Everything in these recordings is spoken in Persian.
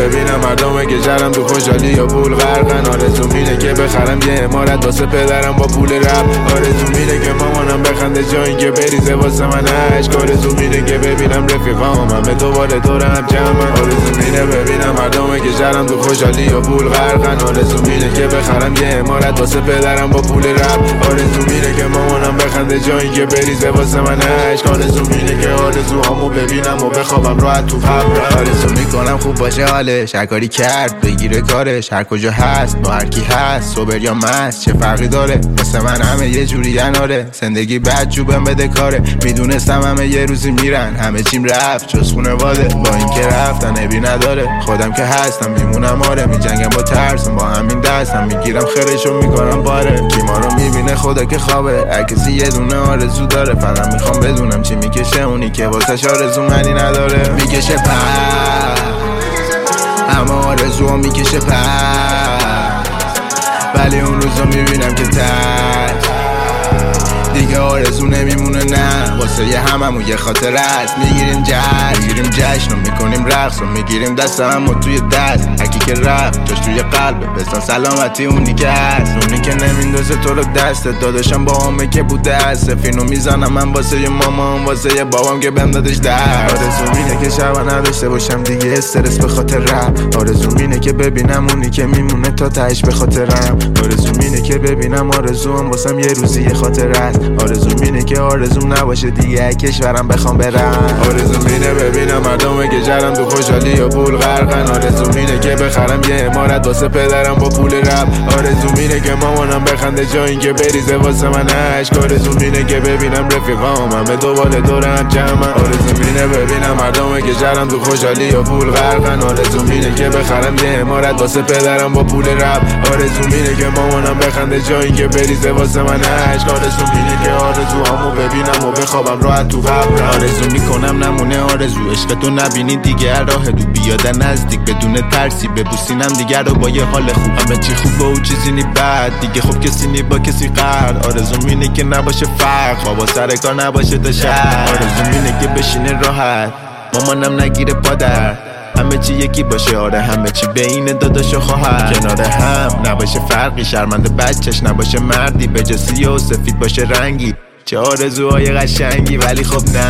ببینم مردمه که جرم تو خوشحالی یا پول غرقن. آرزوم اینه که بخرم یه عمارت واسه پدرم با پول رپ. آرزوم اینه که مامانم بخنده جایی که بریزه واسه من عشق. آرزوم اینه که ببینم رفیقام همه دوباره دورم جمعن. آرزوم اینه ببینم مردمه که جرم تو خوشحالی یا پول غرقن. آرزوم اینه که بخرم یه عمارت واسه پدرم با پول رپ. آرزوم اینه که مامانم بخنده جایی که بریزه واسه من عشق. آرزوم اینه که آرزوهامو ببینم و بخوابم راحت تو قبرم. آرزو میکنم خوب باشه حالش، هر کاری کرد بگیره کارش، هر کجا هست با هر کی هست صبر یا مست چه فرقی داره. واسه من همه یه جوری اناره، زندگی بد جوبم بده کاره. میدونستم همه یه روزی میرن، همه چیم رفت جز خونواده. با اینکه رفتن عیبی نداره، خودم که هستم میمونم. آره میجنگم با ترسم، با همین دستم میگیرم خیرشو میکنم باره. کی ما رو میبینه خدا که خوابه، هر کسی یه دونه آرزو داره. فقط میخوام بدونم چی میکشه اونی که واسش آرزو منی نداره. میکشه پر همه آرزو میکشه پر، ولی اون روزا میبینم که تک دیگه آرزو نمیمونه. نه واسه یه هممون یه خاطر است. میگیریم جشن و میکنیم رقص و میگیریم دست همو توی دست. هرکی که رفت جاش توی قلبه، بسن سلامتی اونی که هست. اونی که نمیندازه تو رو دست داداشم با همه که بوده هست. سفینو میزنم من واسه یه مامان، واسه یه بابام که بهم دادش در. آرزوم اینه که شبا نداشته باشم دیگه استرس به خاطر رپ. آرزوم اینه که ببینم اونی که میمونه تا تهش به خاطرم. آرزوم اینه که ببینم آرزوام واسم یه روزی یه خاطر است. آرزوم اینه که آرزوم نباشه دیگه کشورم بخوام برم. آرزوم اینه ببینم مردمه که جرم تو خوشحالی یا پول غرقن. آرزوم اینه که بخرم یه عمارت واسه پدرم با پول رپ. آرزوم اینه که مامانم بخنده جایی که بریزه واسه من عشق. آرزوم اینه که ببینم رفیقام همه دوباره دورم جمعن. آرزوم اینه ببینم مردمه که جرم تو خوشحالی یا پول غرقن. آرزوم اینه که بخرم یه عمارت واسه پدرم با پول رپ. آرزوم اینه که مامانم بخنده جایی که بریزه واسه من عشق. آرزوم اینه که آرزوهامو ببینم و بخوابم راحت تو قبرم. آرزو میکنم نمونه آرزو، عشق تو نبینی دیگه راه دو بیاد نزدیک بدون ترسی. ببوسینم دیگه رو با یه حال خوب، همه چی خوبه و چیزی نی بد دیگه. خب کسی نی با کسی قرد. آرزو اینه که نباشه فرق، بابا سر کار نباشه تا شهر. آرزو اینه که بشینه راحت، مامانم نگیره پادر. همه چی یکی باشه، آره همه چی بین داداش و خواهر. کنار هم نباشه فرقی، شرمنده بچهش نباشه مردی. به جا سیاه و سفید باشه رنگی، چه آرزوهای قشنگی. ولی خب نه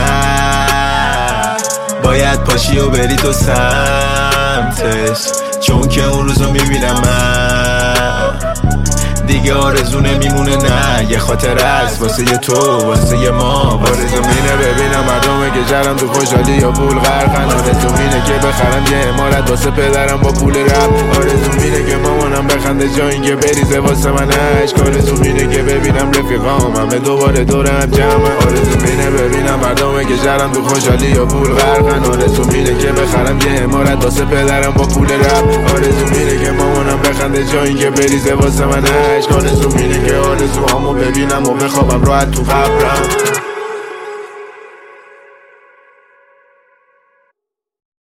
باید پاشی و بری تو سمتش، چون که اون روزو میبینم من دیگه آرزو نمیمونه. نه یه خاطر است واسه یه تو واسه یه ما. آرزوم اینه ببینم مردمه که جرم تو خوشحالی یا پول غرقن. آرزوم اینه که بخرم یه عمارت واسه پدرم با پول رپ. آرزوم اینه که مامانم بخنده جایی که بریزه واسه من عشق. آرزوم اینه که ببینم رفیقام همه دوباره دورم جمعن. آرزوم اینه ببینم مردمه که جرم تو خوشحالی یا پول غرقن. آرزوم اینه که بخرم یه عمارت واسه پدرم با پول رپ. آرزوم اینه که مامانم بخنده جایی که بریزه واسه من عشق. آرزوم اینه که آرزوهامو ببینم و بخوابم راحت تو قبرم.